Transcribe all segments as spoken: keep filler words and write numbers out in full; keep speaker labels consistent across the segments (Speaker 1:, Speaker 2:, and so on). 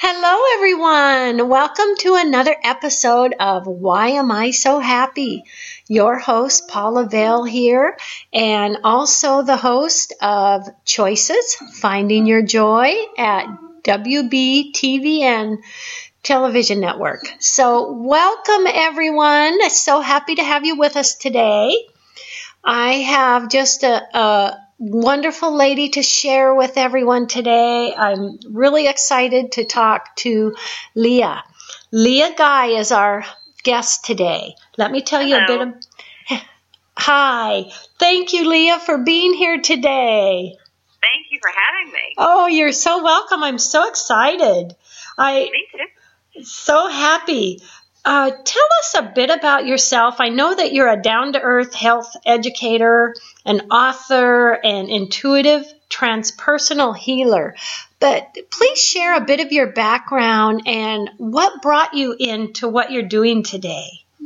Speaker 1: Hello, everyone. Welcome to another episode of Why Am I So Happy? Your host, Paula Vale here, and also the host of Choices, Finding Your Joy at W B T V N Television Network. So welcome, everyone. So happy to have you with us today. I have just a, a wonderful lady to share with everyone today. I'm really excited to talk to Leah. Leah Guy is our guest today. Let me tell
Speaker 2: Hello.
Speaker 1: you a bit of... Hi. Thank you, Leah, for being here today.
Speaker 2: Thank you for having me.
Speaker 1: Oh, you're so welcome. I'm so excited. I
Speaker 2: Me too.
Speaker 1: So happy. Uh, tell us a bit about yourself. I know that you're a down-to-earth health educator, an author, and intuitive transpersonal healer. But please share a bit of your background and what brought you into what you're doing today.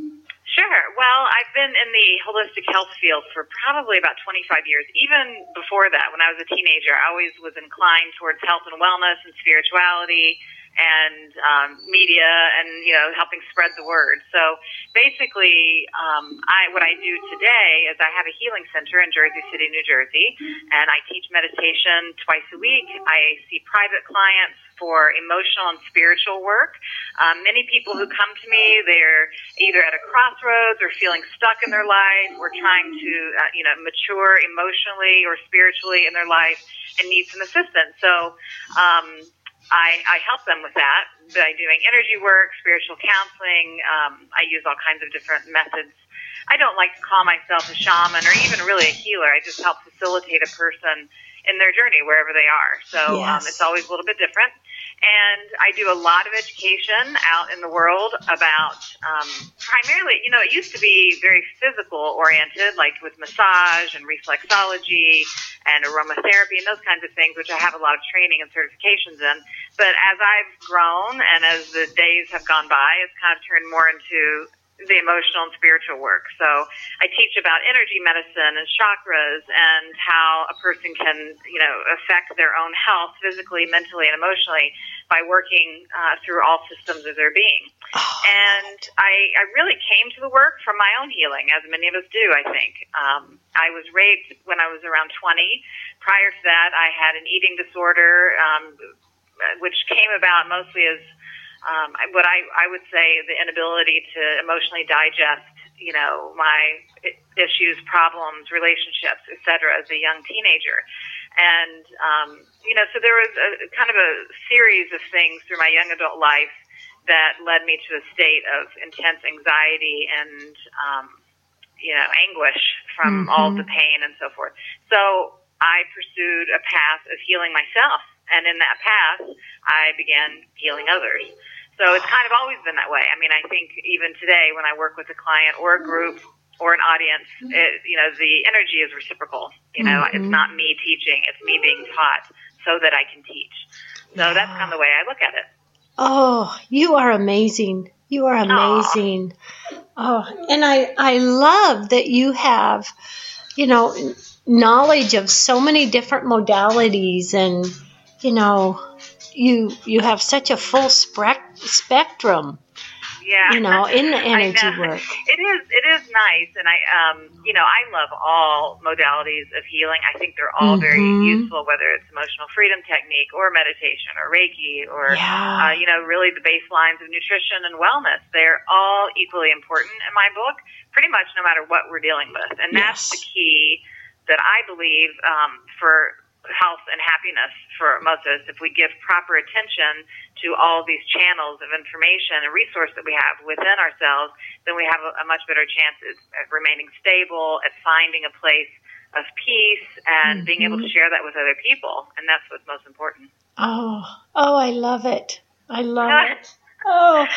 Speaker 2: Sure. Well, I've been in the holistic health field for probably about twenty-five years. Even before that, when I was a teenager, I always was inclined towards health and wellness and spirituality and um, media and, you know, helping spread the word. So basically, um, I what I do today is I have a healing center in Jersey City, New Jersey, and I teach meditation twice a week. I see private clients for emotional and spiritual work. Um, many people who come to me, they're either at a crossroads or feeling stuck in their life or trying to, uh, you know, mature emotionally or spiritually in their life and need some assistance. So, um, I, I help them with that by doing energy work, spiritual counseling. Um, I use all kinds of different methods. I don't like to call myself a shaman or even really a healer. I just help facilitate a person in their journey wherever they are. So
Speaker 1: Yes.
Speaker 2: um, it's always a little bit different. And I do a lot of education out in the world about um, primarily, you know, it used to be very physical oriented, like with massage and reflexology and aromatherapy and those kinds of things, which I have a lot of training and certifications in. But as I've grown and as the days have gone by, it's kind of turned more into the emotional and spiritual work. So I teach about energy medicine and chakras and how a person can, you know, affect their own health physically, mentally, and emotionally by working uh, through all systems of their being.
Speaker 1: Oh.
Speaker 2: And I, I really came to the work from my own healing, as many of us do, I think. Um, I was raped when I was around twenty. Prior to that, I had an eating disorder, um, which came about mostly as Um, what I, I would say the inability to emotionally digest, you know, my issues, problems, relationships, et cetera, as a young teenager. And, um, you know, so there was a kind of a series of things through my young adult life that led me to a state of intense anxiety and, um, you know, anguish from mm-hmm. all the pain and so forth. So I pursued a path of healing myself. And in that path, I began healing others. So it's kind of always been that way. I mean, I think even today when I work with a client or a group or an audience, it, you know, the energy is reciprocal. You know, mm-hmm. It's not me teaching, it's me being taught so that I can teach. So yeah. That's kind of the way I look at it.
Speaker 1: Oh, you are amazing. You are amazing. Aww. Oh, and I, I love that you have, you know, knowledge of so many different modalities and, you know, you you have such a full spec- spectrum,
Speaker 2: yeah.
Speaker 1: you know, in the energy work.
Speaker 2: It is it is nice, and I um you know I love all modalities of healing. I think they're all mm-hmm. very useful, whether it's emotional freedom technique or meditation or Reiki or yeah. uh, you know really the baselines of nutrition and wellness. They're all equally important in my book, pretty much no matter what we're dealing with, and that's yes. the key that I believe um, for health and happiness for most of us. If we give proper attention to all these channels of information and resource that we have within ourselves, then we have a, a much better chance at, at remaining stable, at finding a place of peace and mm-hmm. being able to share that with other people. And that's what's most important.
Speaker 1: Oh, oh, I love it. I love it. Oh,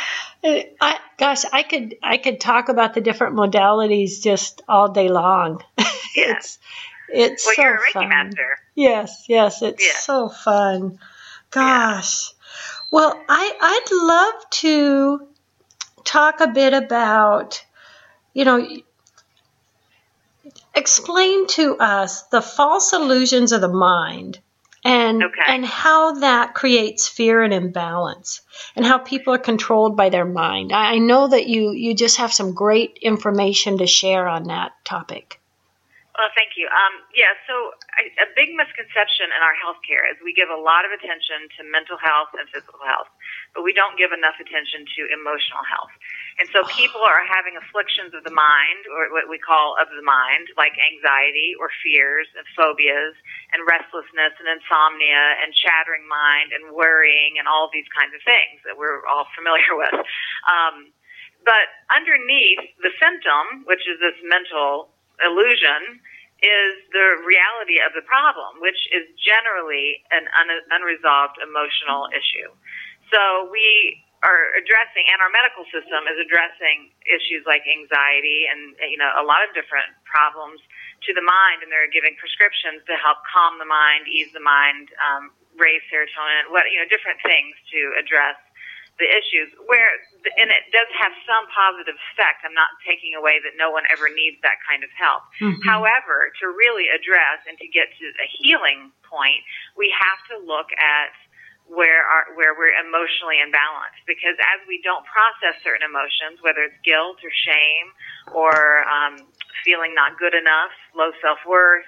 Speaker 1: I, gosh, I could, I could talk about the different modalities just all day long.
Speaker 2: Yeah.
Speaker 1: it's, It's
Speaker 2: well,
Speaker 1: so
Speaker 2: you're a Reiki
Speaker 1: fun.
Speaker 2: master.
Speaker 1: Yes, yes, it's yeah. so fun. Gosh. Yeah. Well, I, I'd love to talk a bit about, you know, explain to us the false illusions of the mind and
Speaker 2: Okay.
Speaker 1: and how that creates fear and imbalance, and how people are controlled by their mind. I, I know that you you just have some great information to share on that topic.
Speaker 2: Well, thank you. Um, yeah, so I, a big misconception in our healthcare is we give a lot of attention to mental health and physical health, but we don't give enough attention to emotional health. And so people are having afflictions of the mind, or what we call of the mind, like anxiety or fears and phobias and restlessness and insomnia and chattering mind and worrying and all these kinds of things that we're all familiar with. Um, but underneath the symptom, which is this mental illusion, is the reality of the problem, which is generally an un- unresolved emotional issue. So we are addressing, and our medical system is addressing issues like anxiety and, you know, a lot of different problems to the mind, and they're giving prescriptions to help calm the mind, ease the mind, um, raise serotonin, what, you know, different things to address the issues, where, and it does have some positive effect. I'm not taking away that no one ever needs that kind of help. Mm-hmm. However, to really address and to get to a healing point, we have to look at where our, where we're emotionally imbalanced, because as we don't process certain emotions, whether it's guilt or shame or um, feeling not good enough, low self-worth,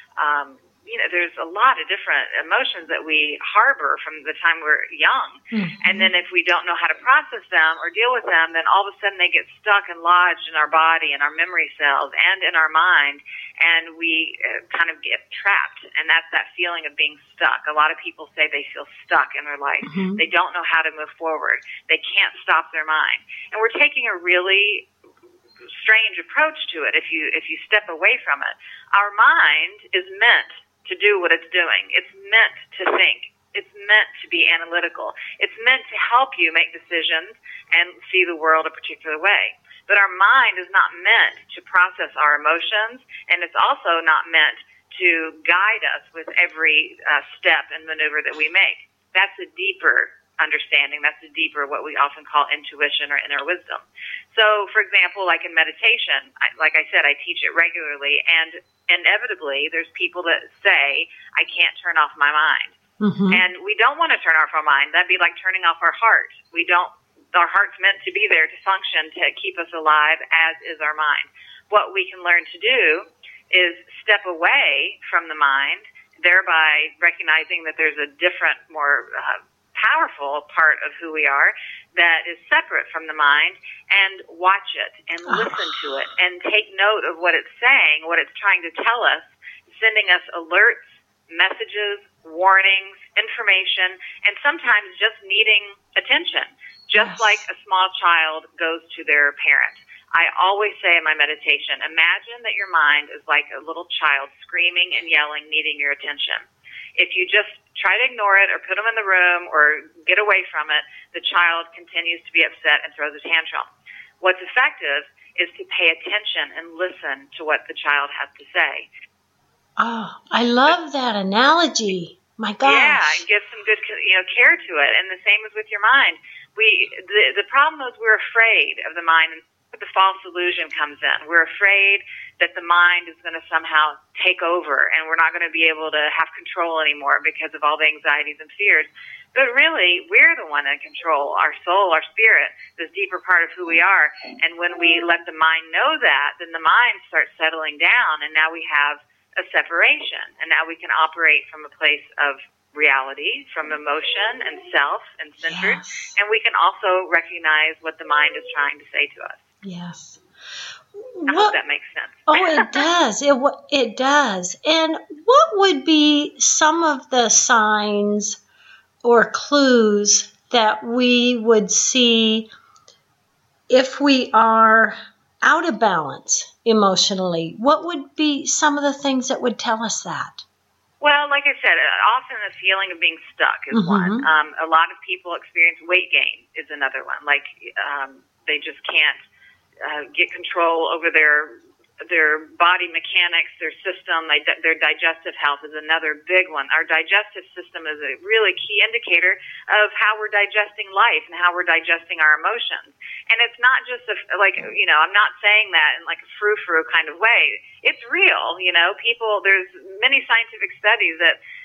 Speaker 2: um, you know, there's a lot of different emotions that we harbor from the time we're young. Mm-hmm. And then if we don't know how to process them or deal with them, then all of a sudden they get stuck and lodged in our body and our memory cells and in our mind, and we uh, kind of get trapped. And that's that feeling of being stuck. A lot of people say they feel stuck in their life. Mm-hmm. They don't know how to move forward. They can't stop their mind. And we're taking a really strange approach to it if you if you step away from it. Our mind is meant to do what it's doing. It's meant to think. It's meant to be analytical. It's meant to help you make decisions and see the world a particular way. But our mind is not meant to process our emotions, and it's also not meant to guide us with every uh, step and maneuver that we make. That's a deeper understanding. That's a deeper, what we often call intuition or inner wisdom. So, for example, like in meditation, I, like I said, I teach it regularly, and inevitably there's people that say, I can't turn off my mind. Mm-hmm. And we don't want to turn off our mind. That'd be like turning off our heart. We don't, our heart's meant to be there to function, to keep us alive, as is our mind. What we can learn to do is step away from the mind, thereby recognizing that there's a different, more uh, powerful part of who we are that is separate from the mind, and watch it and listen oh. to it and take note of what it's saying, what it's trying to tell us, sending us alerts, messages, warnings, information, and sometimes just needing attention, just yes. like a small child goes to their parent. I always say in my meditation, imagine that your mind is like a little child screaming and yelling, needing your attention. If you just try to ignore it or put them in the room or get away from it, the child continues to be upset and throws a tantrum. What's effective is to pay attention and listen to what the child has to say.
Speaker 1: Oh, I love that analogy. My gosh.
Speaker 2: Yeah, and give some good, you know, care to it. And the same is with your mind. We the the problem is we're afraid of the mind, and the false illusion comes in. We're afraid that the mind is going to somehow take over, and we're not going to be able to have control anymore because of all the anxieties and fears. But really, we're the one in control, our soul, our spirit, this deeper part of who we are. And when we let the mind know that, then the mind starts settling down, and now we have a separation, and now we can operate from a place of reality, from emotion and self and centered, yes. and we can also recognize what the mind is trying to say to us.
Speaker 1: Yes.
Speaker 2: I what, hope that makes sense.
Speaker 1: Oh, it does. It it does. And what would be some of the signs or clues that we would see if we are out of balance emotionally? What would be some of the things that would tell us that?
Speaker 2: Well, like I said, often the feeling of being stuck is mm-hmm. one. Um, a lot of people experience weight gain is another one. Like um, they just can't uh, get control over their their body mechanics, their system, they, their digestive health is another big one. Our digestive system is a really key indicator of how we're digesting life and how we're digesting our emotions. And it's not just a, like, you know, I'm not saying that in like a frou-frou kind of way. It's real, you know, people, there's many scientific studies that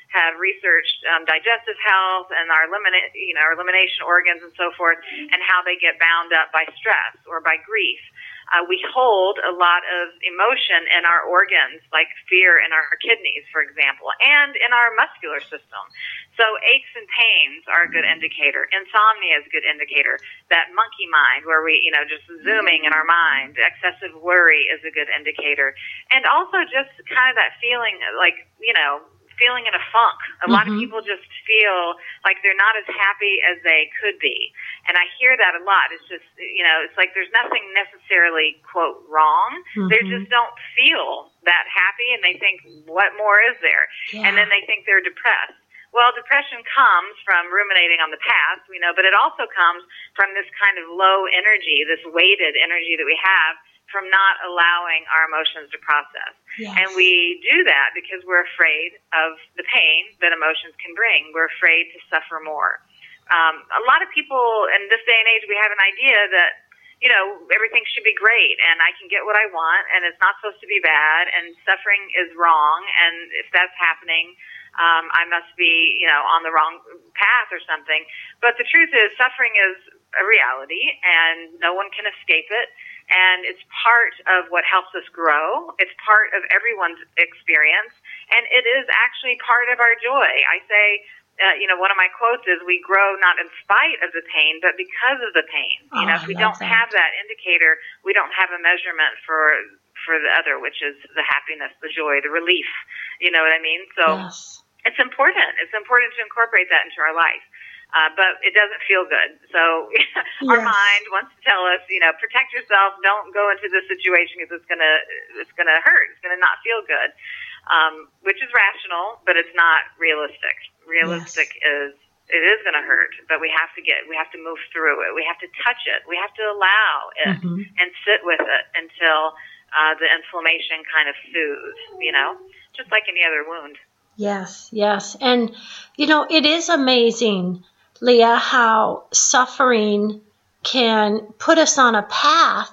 Speaker 2: have researched um, digestive health and our elimina- you know, our elimination organs and so forth, and how they get bound up by stress or by grief. Uh, we hold a lot of emotion in our organs, like fear in our kidneys, for example, and in our muscular system. So aches and pains are a good indicator. Insomnia is a good indicator. That monkey mind, where we, you know, just zooming in our mind, excessive worry is a good indicator. And also just kind of that feeling like, you know, feeling in a funk. A lot
Speaker 1: Mm-hmm.
Speaker 2: of people just feel like they're not as happy as they could be. And I hear that a lot. It's just, you know, it's like there's nothing necessarily, quote, wrong.
Speaker 1: Mm-hmm.
Speaker 2: They just don't feel that happy, and they think, what more is there?
Speaker 1: Yeah.
Speaker 2: And then they think they're depressed. Well, depression comes from ruminating on the past, we know, but it also comes from this kind of low energy, this weighted energy that we have from not allowing our emotions to process.
Speaker 1: Yes.
Speaker 2: And we do that because we're afraid of the pain that emotions can bring. We're afraid to suffer more. Um, a lot of people in this day and age, we have an idea that, you know, everything should be great and I can get what I want and it's not supposed to be bad and suffering is wrong. And if that's happening, um, I must be, you know, on the wrong path or something. But the truth is suffering is a reality and no one can escape it. And it's part of what helps us grow. It's part of everyone's experience. And it is actually part of our joy. I say, uh, you know, one of my quotes is, we grow not in spite of the pain, but because of the pain.
Speaker 1: Oh,
Speaker 2: You know, if we
Speaker 1: I love
Speaker 2: don't
Speaker 1: that.
Speaker 2: have that indicator, we don't have a measurement for for the other, which is the happiness, the joy, the relief. You know what I mean? So
Speaker 1: Yes.
Speaker 2: it's important. It's important to incorporate that into our life. Uh, but it doesn't feel good. So our
Speaker 1: Yes.
Speaker 2: mind wants to tell us, you know, protect yourself. Don't go into this situation because it's gonna it's gonna hurt. It's gonna not feel good, um, which is rational, but it's not realistic. Realistic
Speaker 1: Yes.
Speaker 2: is it is gonna hurt, but we have to get we have to move through it. We have to touch it. We have to allow it
Speaker 1: Mm-hmm.
Speaker 2: and sit with it until uh, the inflammation kind of soothes. You know, just like any other wound.
Speaker 1: Yes, yes. And, you know, it is amazing, Leah, how suffering can put us on a path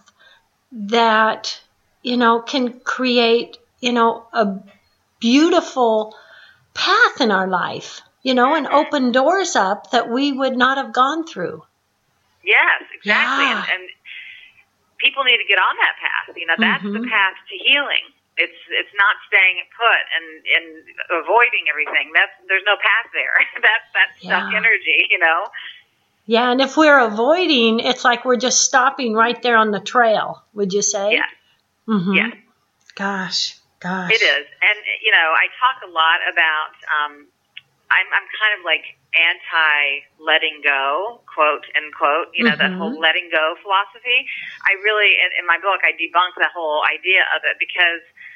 Speaker 1: that, you know, can create, you know, a beautiful path in our life, you know, and open doors up that we would not have gone through.
Speaker 2: Yes, exactly.
Speaker 1: Yeah.
Speaker 2: And, and people need to get on that path. You know, that's
Speaker 1: Mhm.
Speaker 2: the path to healing. It's it's not staying put and, and avoiding everything. That's there's no path there. that's that's stuck
Speaker 1: Yeah.
Speaker 2: energy, you know.
Speaker 1: Yeah, and if we're avoiding, it's like we're just stopping right there on the trail, would you say?
Speaker 2: Yes.
Speaker 1: Mm-hmm.
Speaker 2: Yes.
Speaker 1: Gosh, gosh.
Speaker 2: It is. And you know, I talk a lot about um I'm I'm kind of like anti letting go, quote unquote, you know, that
Speaker 1: Mhm.
Speaker 2: whole letting go philosophy. I really in, in my book I debunk that whole idea of it because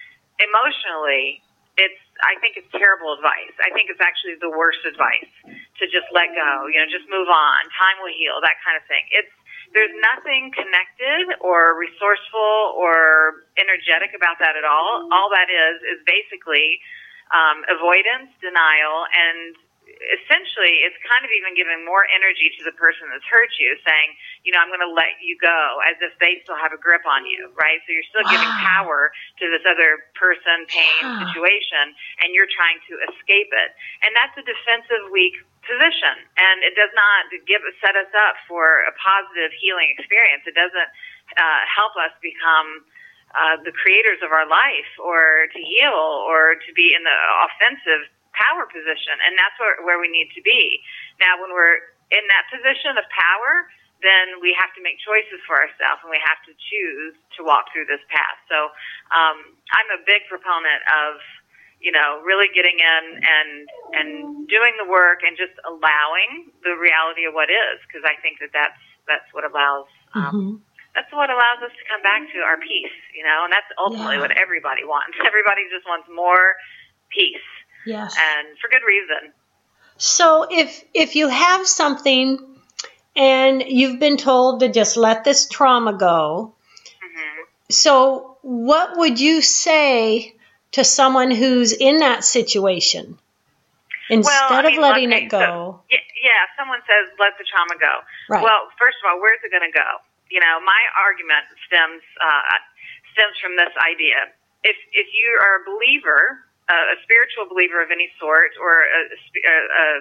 Speaker 2: emotionally it's I think it's terrible advice. I think it's actually the worst advice to just let go, you know, just move on, time will heal, that kind of thing. It's there's nothing connected or resourceful or energetic about that at all. All that is is basically um, avoidance, denial, and essentially it's kind of even giving more energy to the person that's hurt you, saying, you know, I'm going to let you go, as if they still have a grip on you, right? So you're still
Speaker 1: Wow.
Speaker 2: giving power to this other person, pain,
Speaker 1: Yeah.
Speaker 2: situation, and you're trying to escape it. And that's a defensive, weak position, and it does not give set us up for a positive healing experience. It doesn't uh, help us become uh, the creators of our life, or to heal, or to be in the offensive power position, and that's where, where we need to be. Now, when we're in that position of power, then we have to make choices for ourselves, and we have to choose to walk through this path. So um, I'm a big proponent of, you know, really getting in and and doing the work and just allowing the reality of what is, because I think that that's, that's what allows um,
Speaker 1: Mm-hmm.
Speaker 2: that's what allows us to come back to our peace, you know, and that's ultimately
Speaker 1: Yeah.
Speaker 2: what everybody wants. Everybody just wants more peace.
Speaker 1: Yes.
Speaker 2: And for good reason.
Speaker 1: So if if you have something and you've been told to just let this trauma go,
Speaker 2: Mm-hmm.
Speaker 1: so what would you say to someone who's in that situation? Instead
Speaker 2: Well, I mean,
Speaker 1: of letting
Speaker 2: okay,
Speaker 1: it go.
Speaker 2: So, yeah, yeah, if someone says, let the trauma go.
Speaker 1: Right.
Speaker 2: Well, first of all, where's it going to go? You know, my argument stems uh, stems from this idea. If if you are a believer a spiritual believer of any sort, or a, a,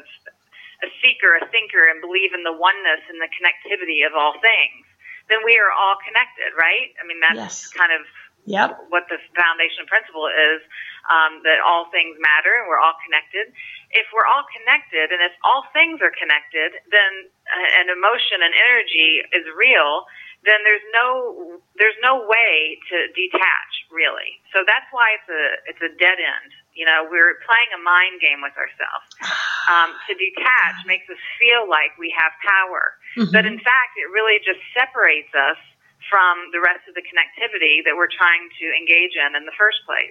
Speaker 2: a seeker, a thinker, and believe in the oneness and the connectivity of all things, then we are all connected, right? I mean, that's yes. kind of yep. what the foundation principle is, um, that all things matter and we're all connected. If we're all connected, and if all things are connected, then uh, an emotion and energy is real, then there's no there's no way to detach, really. So that's why it's a it's a dead end. You know, we're playing a mind game with ourselves. Um, to detach makes us feel like we have power, mm-hmm. but in fact, it really just separates us from the rest of the connectivity that we're trying to engage in in the first place.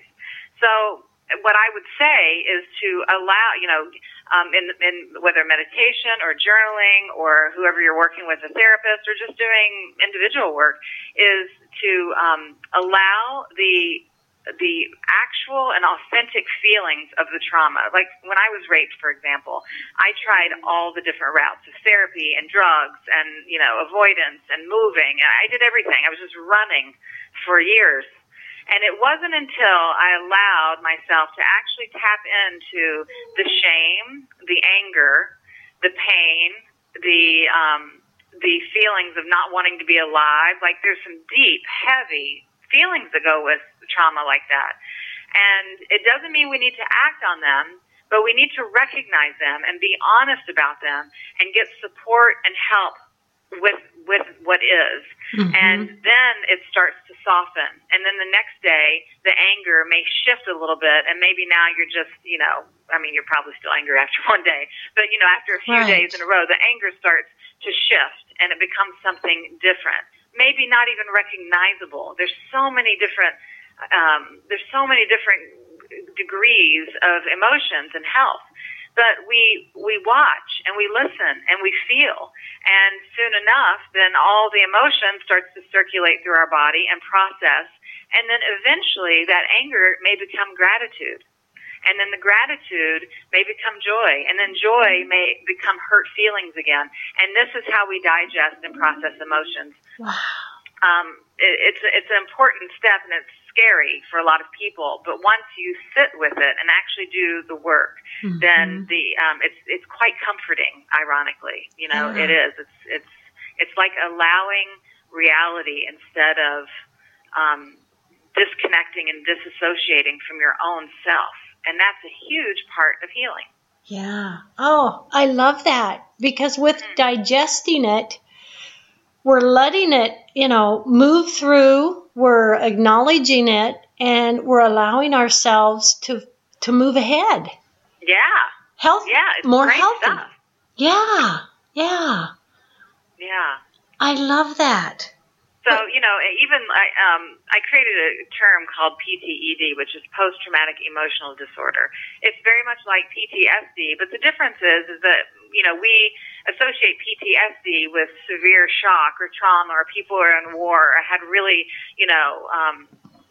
Speaker 2: So what I would say is to allow, you know, um, in, in whether meditation or journaling or whoever you're working with, a therapist, or just doing individual work, is to um, allow the the actual and authentic feelings of the trauma. Like when I was raped, for example, I tried all the different routes of therapy and drugs and, you know, avoidance and moving. I did everything. I was just running for years. And it wasn't until I allowed myself to actually tap into the shame, the anger, the pain, the um, the feelings of not wanting to be alive. Like there's some deep, heavy feelings that go with trauma like that. And it doesn't mean we need to act on them, but we need to recognize them and be honest about them and get support and help with with what is. Mm-hmm. And then it starts to soften. And then the next day, the anger may shift a little bit, and maybe now you're just, you know, I mean, you're probably still angry after one day, but, you know, after a few right. days in a row, the anger starts to shift, and it becomes something different. Maybe not even recognizable. There's so many different, um, there's so many different degrees of emotions and health. But we we watch and we listen and we feel, and soon enough, then all the emotion starts to circulate through our body and process, and then eventually that anger may become gratitude, and then the gratitude may become joy, and then joy may become hurt feelings again, and this is how we digest and process emotions. Wow. Um, it, it's it's an important step, and it's scary for a lot of people. But once you sit with it and actually do the work, mm-hmm. then the um, it's it's quite comforting. Ironically, you know, yeah. it is. It's it's it's like allowing reality instead of um, disconnecting and disassociating from your own self, and that's a huge part of healing.
Speaker 1: Yeah. Oh, I love that, because with mm-hmm. digesting it, we're letting it, you know, move through, we're acknowledging it, and we're allowing ourselves to to move ahead.
Speaker 2: Yeah.
Speaker 1: Health,
Speaker 2: yeah, it's
Speaker 1: more
Speaker 2: great
Speaker 1: healthy.
Speaker 2: Stuff.
Speaker 1: Yeah, yeah.
Speaker 2: Yeah.
Speaker 1: I love that.
Speaker 2: So, you know, even I, um, I created a term called P T E D, which is post-traumatic emotional disorder. It's very much like P T S D, but the difference is, is that, you know, we associate P T S D with severe shock or trauma, or people who are in war or had really, you know, um,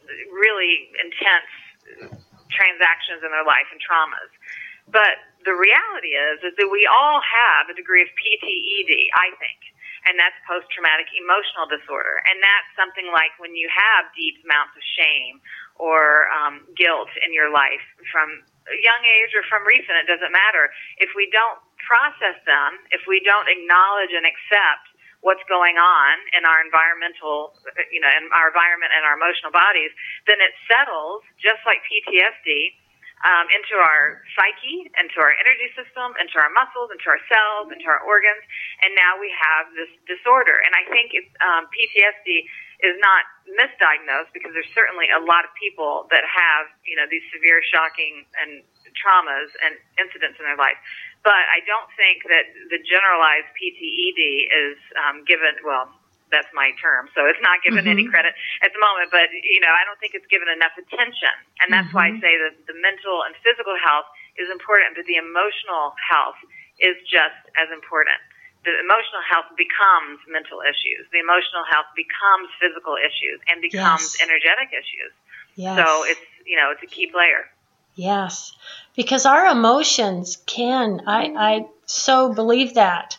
Speaker 2: really intense transactions in their life and traumas. But the reality is, is that we all have a degree of P T E D, I think. And that's post-traumatic emotional disorder. And that's something like when you have deep amounts of shame or um, guilt in your life from a young age or from recent, it doesn't matter. If we don't process them, if we don't acknowledge and accept what's going on in our environmental, you know, in our environment and our emotional bodies, then it settles, just like P T S D, Um, into our psyche, into our energy system, into our muscles, into our cells, into our organs, and now we have this disorder. And I think it's, um, P T S D is not misdiagnosed, because there's certainly a lot of people that have, you know, these severe, shocking, and traumas and incidents in their life. But I don't think that the generalized P T E D is um, given, well, that's my term, so it's not given mm-hmm. any credit at the moment, but, you know, I don't think it's given enough attention, and that's mm-hmm. why I say that the mental and physical health is important, but the emotional health is just as important. The emotional health becomes mental issues. The emotional health becomes physical issues and becomes yes. energetic issues. Yes. So it's, you know, it's a key player.
Speaker 1: Yes, because our emotions can, I, I so believe that.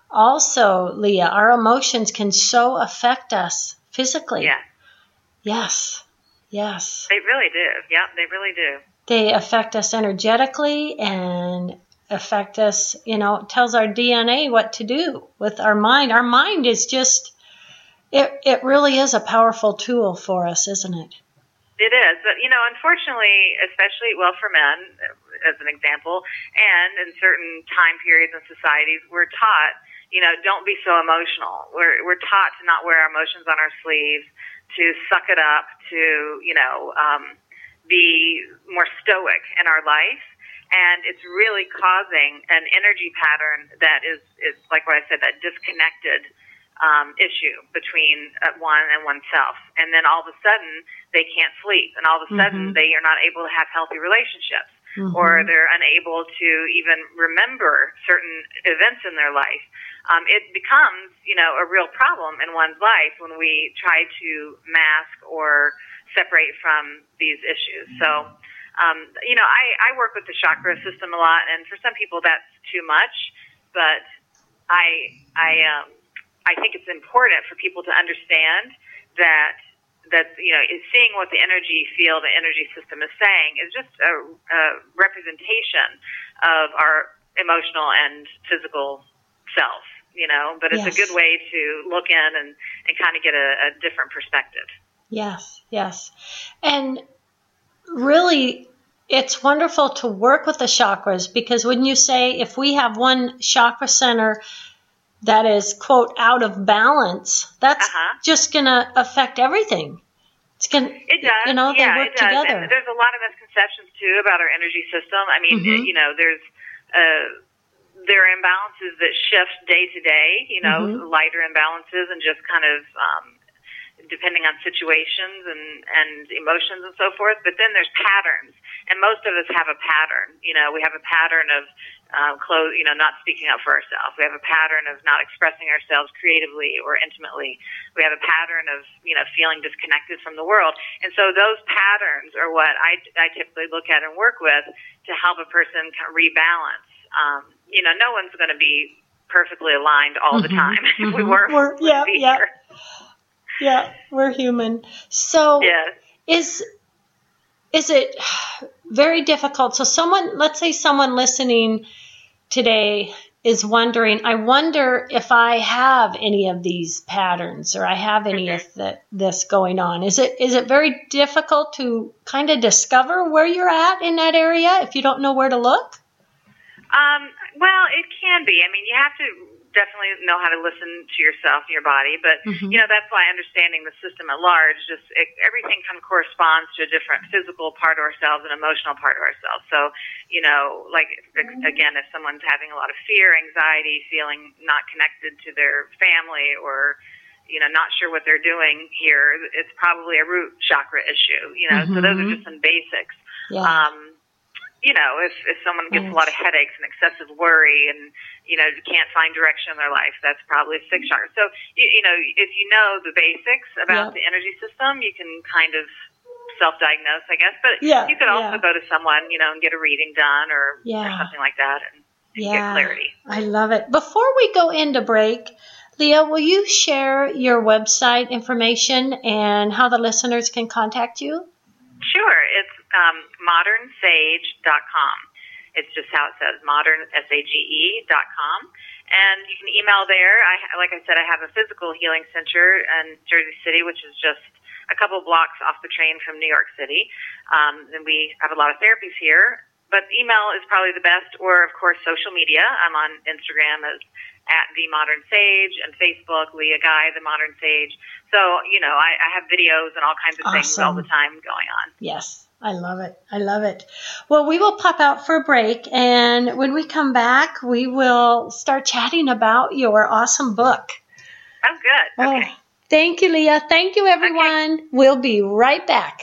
Speaker 1: Also, Leah, our emotions can so affect us physically.
Speaker 2: Yes.
Speaker 1: Yes. Yes.
Speaker 2: They really do. Yeah, they really do.
Speaker 1: they affect us energetically and affect us, you know, it tells our D N A what to do with our mind. Our mind is just, it, it really is a powerful tool for us, isn't it?
Speaker 2: It is. But, you know, unfortunately, especially, well, for men, as an example, and in certain time periods and societies, we're taught, you know, don't be so emotional. We're, we're taught to not wear our emotions on our sleeves, to suck it up, to, you know, um, be more stoic in our life. And it's really causing an energy pattern that is, is like what I said, that disconnected um, issue between uh, one and oneself. And then all of a sudden, they can't sleep. And all of a sudden, mm-hmm. they are not able to have healthy relationships. Mm-hmm. Or they're unable to even remember certain events in their life. Um, it becomes, you know, a real problem in one's life when we try to mask or separate from these issues. So, Um, you know, I, I work with the chakra system a lot, and for some people that's too much, but I I um, I think it's important for people to understand that that you know, is seeing what the energy field, the energy system is saying is just a, a representation of our emotional and physical self, you know, but it's yes. a good way to look in and, and kind of get a, a different perspective.
Speaker 1: Yes, yes. And really, it's wonderful to work with the chakras, because when you say if we have one chakra center that is, quote, out of balance, that's uh-huh. just going to affect everything. It's gonna,
Speaker 2: it does.
Speaker 1: You know,
Speaker 2: yeah,
Speaker 1: they work
Speaker 2: it does.
Speaker 1: together.
Speaker 2: And there's a lot of misconceptions, too, about our energy system. I mean, mm-hmm. you know, there's uh, there are imbalances that shift day to day, you know, mm-hmm. lighter imbalances and just kind of um, depending on situations and, and emotions and so forth. But then there's patterns. And most of us have a pattern. You know, we have a pattern of uh, close, you know, not speaking up for ourselves. We have a pattern of not expressing ourselves creatively or intimately. We have a pattern of, you know, feeling disconnected from the world. And so those patterns are what I, I typically look at and work with to help a person kind of rebalance. Um, you know, no one's going to be perfectly aligned all mm-hmm. the time.
Speaker 1: Mm-hmm.
Speaker 2: If we were,
Speaker 1: we're, yeah,
Speaker 2: we'd be
Speaker 1: yeah.
Speaker 2: here.
Speaker 1: Yeah, we're human. So
Speaker 2: yes.
Speaker 1: is is it very difficult? So someone, let's say someone listening today is wondering, I wonder if I have any of these patterns or I have any of the, this going on. Is it is it very difficult to kind of discover where you're at in that area if you don't know where to look?
Speaker 2: Um, well, it can be. I mean, you have to definitely know how to listen to yourself and your body, but mm-hmm. you know, that's why understanding the system at large, just it, everything kind of corresponds to a different physical part of ourselves and emotional part of ourselves. So, you know, like again, if someone's having a lot of fear, anxiety, feeling not connected to their family, or you know, not sure what they're doing here, it's probably a root chakra issue. You know, mm-hmm. so those are just some basics.
Speaker 1: Yeah.
Speaker 2: Um, You know, if, if someone gets
Speaker 1: right.
Speaker 2: a lot of headaches and excessive worry and, you know, can't find direction in their life, that's probably a sixth chakra. So, you, you know, if you know the basics about yep. the energy system, you can kind of self-diagnose, I guess. But
Speaker 1: yeah,
Speaker 2: you could also
Speaker 1: yeah.
Speaker 2: go to someone, you know, and get a reading done or,
Speaker 1: yeah.
Speaker 2: or something like that and, and
Speaker 1: yeah.
Speaker 2: get clarity.
Speaker 1: I love it. Before we go into break, Leah, will you share your website information and how the listeners can contact you?
Speaker 2: Sure. It's um, modern sage dot com. It's just how it says, modern, S A G E dot com. And you can email there. I, like I said, I have a physical healing center in Jersey City, which is just a couple blocks off the train from New York City. Um, and we have a lot of therapies here. But email is probably the best, or, of course, social media. I'm on Instagram as at The Modern Sage, and Facebook, Leah Guy, The Modern Sage. So, you know, I, I have videos and all kinds of
Speaker 1: awesome.
Speaker 2: things all the time going on.
Speaker 1: Yes. I love it. I love it. Well, we will pop out for a break, and when we come back, we will start chatting about your awesome book.
Speaker 2: Oh, good. Okay.
Speaker 1: Oh, thank you, Leah. Thank you, everyone. Okay. We'll be right back.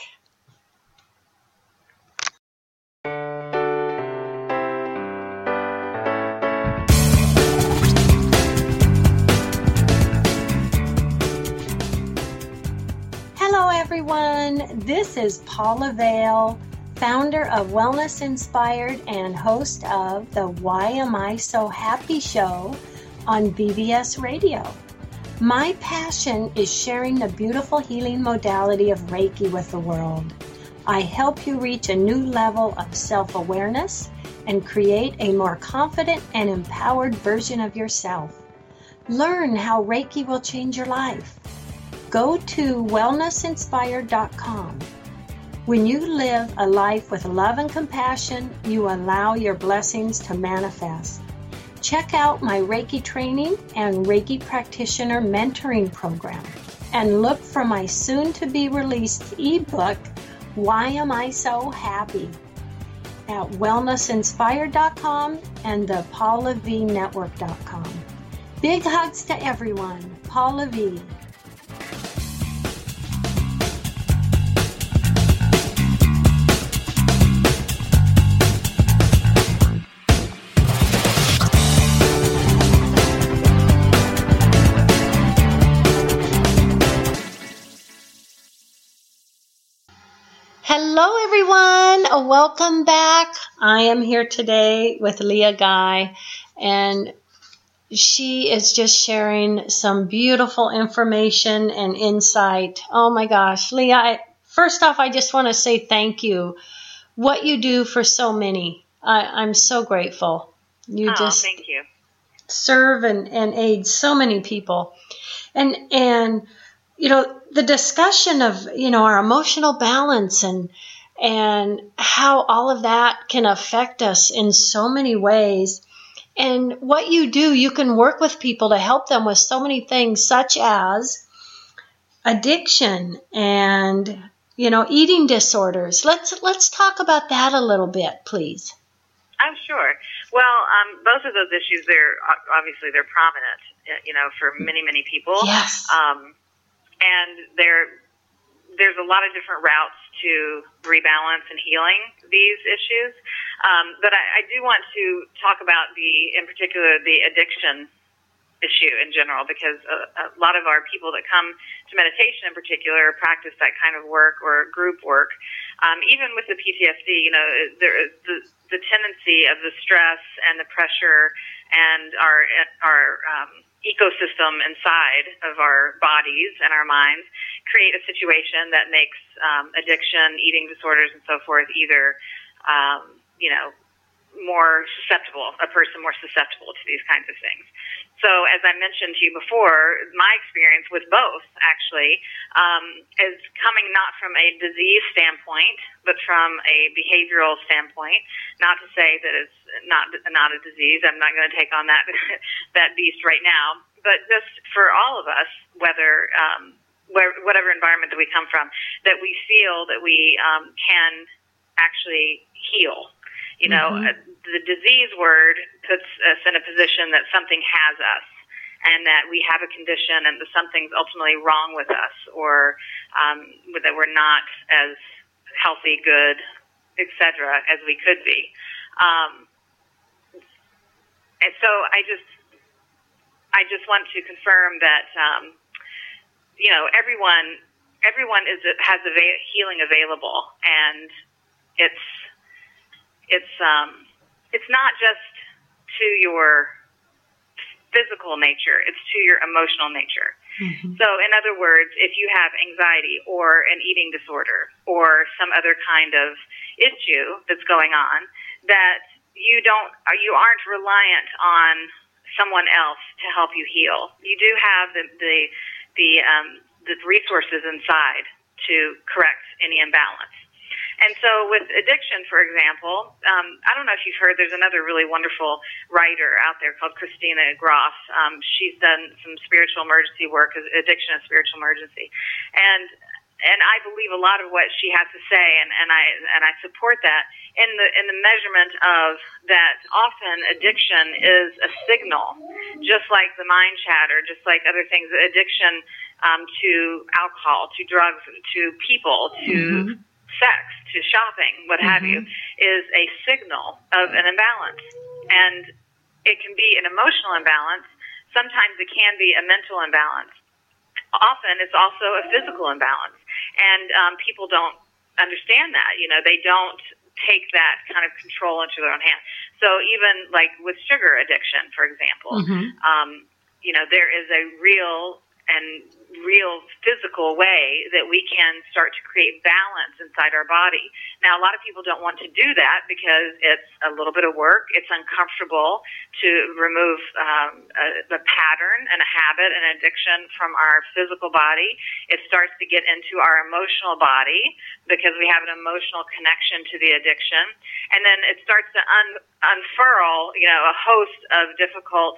Speaker 1: Hello, everyone. This is Paula Vale, founder of Wellness Inspired and host of the Why Am I So Happy show on V B S Radio. My passion is sharing the beautiful healing modality of Reiki with the world. I help you reach a new level of self-awareness and create a more confident and empowered version of yourself. Learn how Reiki will change your life. Go to wellness inspired dot com. When you live a life with love and compassion, you allow your blessings to manifest. Check out my Reiki training and Reiki practitioner mentoring program, and look for my soon-to-be released ebook, Why Am I So Happy? At wellness inspired dot com and the paula v network dot com. Big hugs to everyone. Paula V. Hello, everyone. Welcome back. I am here today with Leah Guy, and she is just sharing some beautiful information and insight. Oh my gosh, Leah, I, first off, I just want to say thank you. What you do for so many. I, I'm so grateful. You
Speaker 2: oh,
Speaker 1: just
Speaker 2: thank you.
Speaker 1: serve and, and aid so many people. And, and, you know, the discussion of, you know, our emotional balance and, and how all of that can affect us in so many ways. And what you do, you can work with people to help them with so many things, such as addiction and, you know, eating disorders. Let's let's talk about that a little bit, please.
Speaker 2: I'm sure. Well, um, both of those issues, they're obviously they're prominent, you know, for many many people.
Speaker 1: Yes.
Speaker 2: Um, and there there's a lot of different routes to rebalance and healing these issues. Um, but I, I do want to talk about the, in particular, the addiction issue in general, because a, a lot of our people that come to meditation in particular practice that kind of work or group work. Um, even with the P T S D, you know, there is the, the tendency of the stress and the pressure and our, our, um, ecosystem inside of our bodies and our minds create a situation that makes um, addiction, eating disorders, and so forth either, um, you know, more susceptible, a person more susceptible to these kinds of things. So as I mentioned to you before, my experience with both actually um, is coming not from a disease standpoint, but from a behavioral standpoint. Not to say that it's not not a disease. I'm not going to take on that that beast right now. But just for all of us, whether um, where, whatever environment that we come from, that we feel that we um, can actually heal. You know, mm-hmm. the disease word puts us in a position that something has us and that we have a condition and that something's ultimately wrong with us, or um, that we're not as healthy, good, et cetera, as we could be. Um, and so I just, I just want to confirm that, um, you know, everyone, everyone is has a healing available, and it's. It's um, it's not just to your physical nature; it's to your emotional nature. Mm-hmm. So, in other words, if you have anxiety or an eating disorder or some other kind of issue that's going on, that you don't, you aren't reliant on someone else to help you heal. You do have the the the, um, the resources inside to correct any imbalance. And so with addiction, for example, um, I don't know if you've heard, there's another really wonderful writer out there called Christina Groff. Um, she's done some spiritual emergency work, addiction and spiritual emergency. And and I believe a lot of what she has to say, and, and I and I support that in the in the measurement of that often addiction is a signal, just like the mind chatter, just like other things, addiction um, to alcohol, to drugs, to people, to mm-hmm. sex, to shopping, what have mm-hmm. you, is a signal of an imbalance. And it can be an emotional imbalance. Sometimes it can be a mental imbalance. Often it's also a physical imbalance. And um, people don't understand that. You know, they don't take that kind of control into their own hands. So even like with sugar addiction, for example, mm-hmm. um, you know, there is a real and real physical way that we can start to create balance inside our body. Now, a lot of people don't want to do that because it's a little bit of work. It's uncomfortable to remove um, a, the pattern and a habit and addiction from our physical body. It starts to get into our emotional body because we have an emotional connection to the addiction. And then it starts to un- unfurl, you know, a host of difficult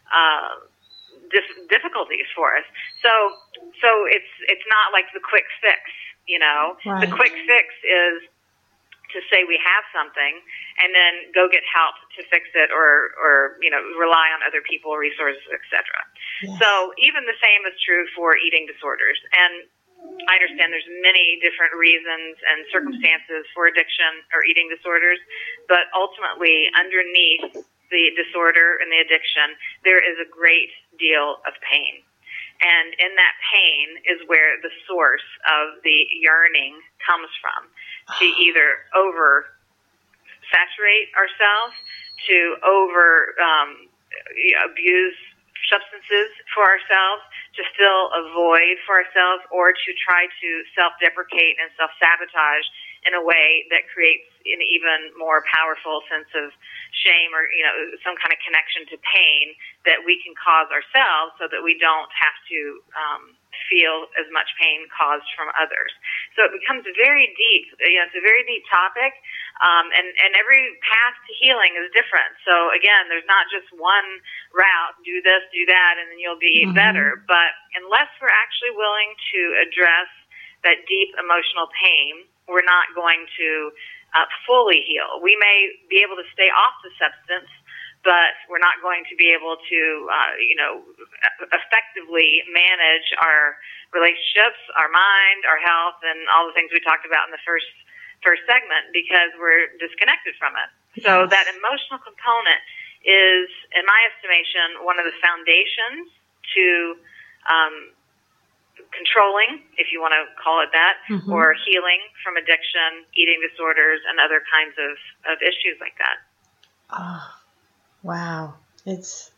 Speaker 2: uh Dif- difficulties for us. So, so it's it's not like the quick fix, you know.
Speaker 1: Right.
Speaker 2: The quick fix is to say we have something and then go get help to fix it, or or you know, rely on other people, resources, et cetera. Yes. So even the same is true for eating disorders. And I understand there's many different reasons and circumstances for addiction or eating disorders, but ultimately underneath the disorder and the addiction, there is a great deal of pain. And in that pain is where the source of the yearning comes from, to either over saturate ourselves, to over um, abuse substances for ourselves, to fill a void for ourselves, or to try to self-deprecate and self-sabotage in a way that creates an even more powerful sense of shame, or, you know, some kind of connection to pain that we can cause ourselves so that we don't have to um, feel as much pain caused from others. So it becomes very deep. You know, it's a very deep topic, um, and, and every path to healing is different. So again, there's not just one route, do this, do that, and then you'll be mm-hmm. better. But unless we're actually willing to address that deep emotional pain, we're not going to uh, fully heal. We may be able to stay off the substance, but we're not going to be able to, uh, you know, effectively manage our relationships, our mind, our health, and all the things we talked about in the first first segment, because we're disconnected from it. Yes. So that emotional component is, in my estimation, one of the foundations to um, controlling, if you want to call it that, mm-hmm. or healing from addiction, eating disorders, and other kinds of, of issues like that.
Speaker 1: Oh, wow. It's,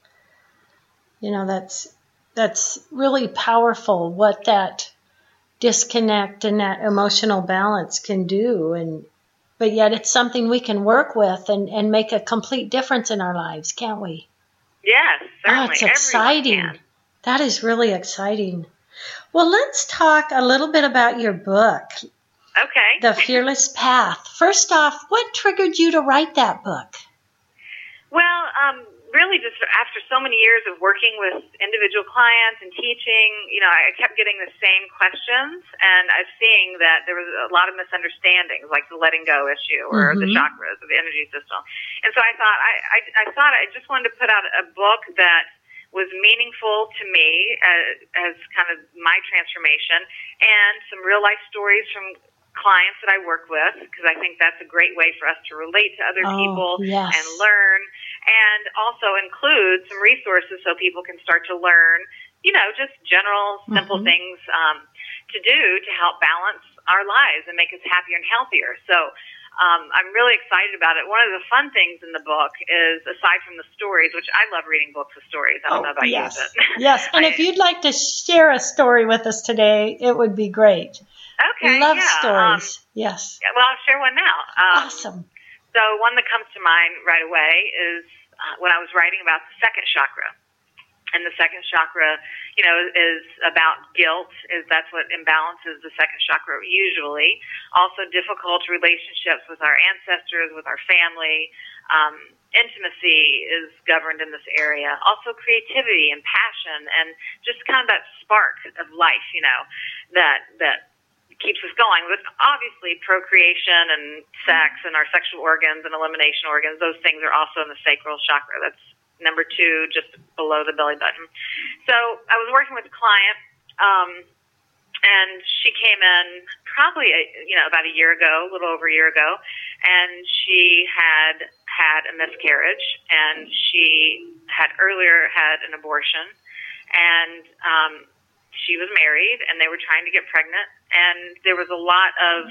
Speaker 1: you know, that's, that's really powerful what that disconnect and that emotional balance can do. And, but yet it's something we can work with and, and make a complete difference in our lives, can't we?
Speaker 2: Yes, certainly.
Speaker 1: Oh, it's exciting.
Speaker 2: Can.
Speaker 1: That is really exciting. Well, let's talk a little bit about your book.
Speaker 2: Okay.
Speaker 1: The Fearless Path. First off, what triggered you to write that book?
Speaker 2: Well, um, really just after so many years of working with individual clients and teaching, you know, I kept getting the same questions, and I was seeing that there was a lot of misunderstandings, like the letting go issue or mm-hmm. the chakras or the energy system. And so I thought I, I, I thought I just wanted to put out a book that was meaningful to me as, as kind of my transformation, and some real life stories from clients that I work with, because I think that's a great way for us to relate to other
Speaker 1: oh,
Speaker 2: people
Speaker 1: yes.
Speaker 2: and learn, and also include some resources so people can start to learn, you know, just general, simple mm-hmm. things um, to do to help balance our lives and make us happier and healthier. So Um, I'm really excited about it. One of the fun things in the book is, aside from the stories, which I love reading books of stories. I don't
Speaker 1: oh,
Speaker 2: know about
Speaker 1: yes.
Speaker 2: you, but
Speaker 1: yes. And I, if you'd like to share a story with us today, it would be great.
Speaker 2: Okay.
Speaker 1: Love
Speaker 2: yeah.
Speaker 1: stories.
Speaker 2: Um,
Speaker 1: yes.
Speaker 2: Well, I'll share one now. Um,
Speaker 1: awesome.
Speaker 2: So one that comes to mind right away is uh, when I was writing about the second chakra. And the second chakra, you know, is about guilt. Is that's what imbalances the second chakra usually. Also, difficult relationships with our ancestors, with our family. Um, intimacy is governed in this area. Also, creativity and passion, and just kind of that spark of life, you know, that that keeps us going. But obviously, procreation and sex and our sexual organs and elimination organs, those things are also in the sacral chakra. That's number two, just below the belly button. So I was working with a client, um, and she came in probably, you know, about a year ago, a little over a year ago, and she had had a miscarriage, and she had earlier had an abortion, and um, she was married, and they were trying to get pregnant, and there was a lot of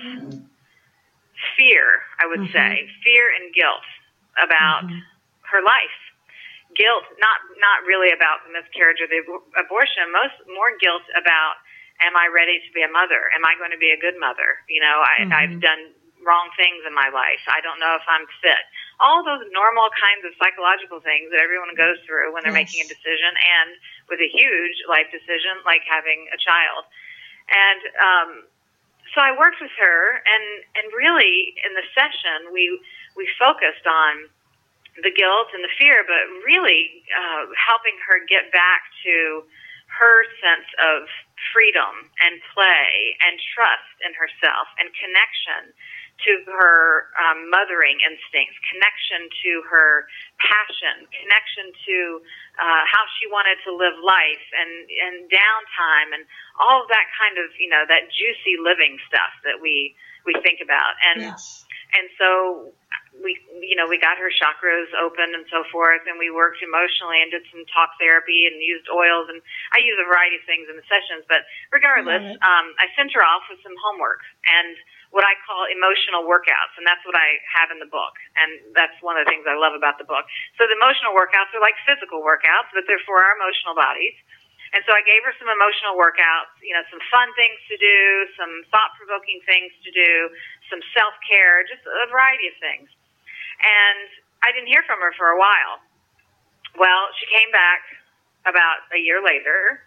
Speaker 2: fear, I would mm-hmm. say, fear and guilt about mm-hmm. her life. guilt, not not really about the miscarriage or the abortion, most more guilt about, am I ready to be a mother? Am I going to be a good mother? You know, I, mm-hmm. I've done wrong things in my life. I don't know if I'm fit. All those normal kinds of psychological things that everyone goes through when they're yes. making a decision, and with a huge life decision like having a child. And um, so I worked with her, and, and really in the session we we focused on the guilt and the fear, but really uh, helping her get back to her sense of freedom and play and trust in herself and connection to her um, mothering instincts, connection to her passion, connection to uh, how she wanted to live life, and, and downtime, and all of that kind of, you know, that juicy living stuff that we, we think about. And
Speaker 1: yes.
Speaker 2: and so we, you know, we got her chakras open and so forth, and we worked emotionally and did some talk therapy and used oils, and I use a variety of things in the sessions. But regardless,
Speaker 1: right.
Speaker 2: um, I sent her off with some homework and what I call emotional workouts, and that's what I have in the book, and that's one of the things I love about the book. So the emotional workouts are like physical workouts, but they're for our emotional bodies. And so I gave her some emotional workouts, you know, some fun things to do, some thought-provoking things to do, some self-care, just a variety of things. And I didn't hear from her for a while. Well, she came back about a year later,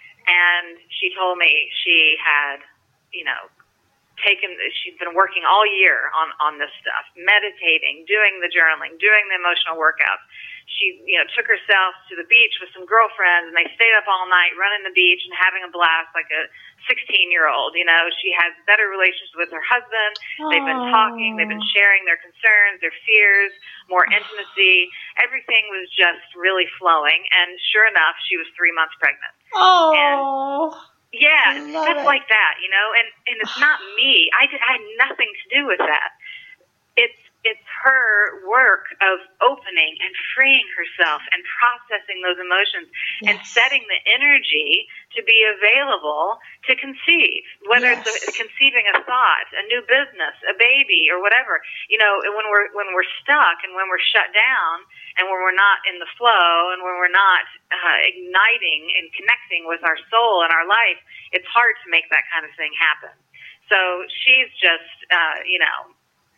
Speaker 2: and she told me she had, you know, taken, she'd been working all year on, on this stuff, meditating, doing the journaling, doing the emotional workouts. She, you know, took herself to the beach with some girlfriends, and they stayed up all night running the beach and having a blast like a sixteen-year-old. You know, she has better relations with her husband.
Speaker 1: Aww.
Speaker 2: They've been talking. They've been sharing their concerns, their fears, more intimacy. Everything was just really flowing. And sure enough, she was three months pregnant.
Speaker 1: Oh,
Speaker 2: and yeah,
Speaker 1: it.
Speaker 2: stuff like that, you know. And and it's not me. I did. I had nothing to do with that. It's It's her work of opening and freeing herself and processing those emotions yes. and setting the energy to be available to conceive, whether yes. it's a, conceiving a thought, a new business, a baby, or whatever. You know, when we're when we're stuck and when we're shut down and when we're not in the flow and when we're not uh, igniting and connecting with our soul and our life, it's hard to make that kind of thing happen. So she's just, uh, you know,